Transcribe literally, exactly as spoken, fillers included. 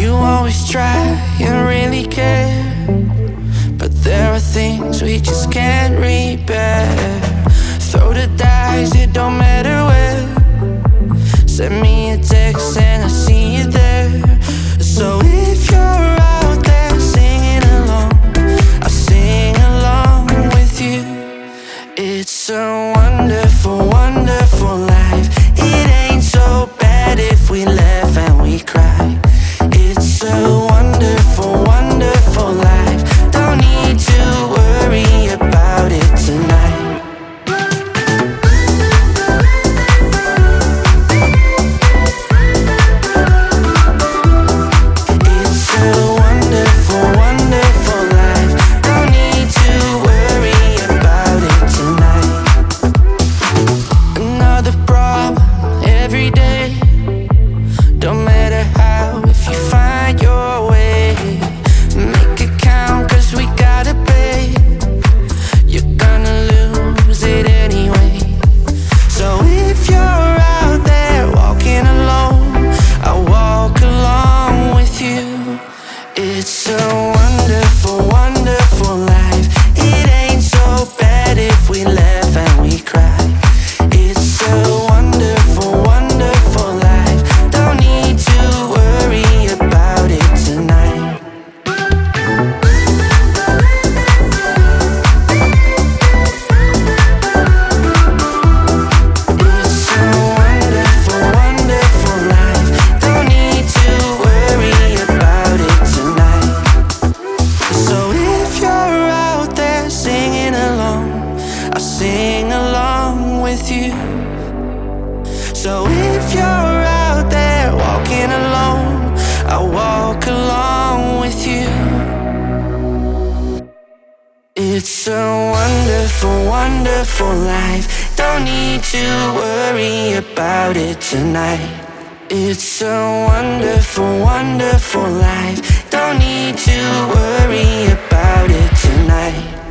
You always try and really care, but there are things we just can't repair. Throw the dice, it don't matter where. Send me a text and I see you there. So if you're out there singing along, I'll sing along with you. It's a wonderful, wonderful life. It ain't so bad if we laugh and we cry. It's a wonderful, wonderful life. Don't need to worry about it tonight. It's a wonderful, wonderful life. Don't need to worry about it tonight. Another problem every day. Don't matter how, if you find your way, make it count, cause we gotta pay. You're gonna lose it anyway. So if you're out there walking alone, I'll walk along with you. It's a wonderful, wonderful life. It ain't so bad if we laugh and we cry. It's a wonderful, wonderful life. Don't need to worry about it tonight. It's a wonderful, wonderful life. Don't need to worry about it tonight. So if you're out there singing along, I'll sing along with you. So if you're out there walking alone, I'll walk along with you. It's a wonderful, wonderful life. Don't need to worry about it tonight. It's a wonderful, wonderful life. Don't need to worry about it tonight.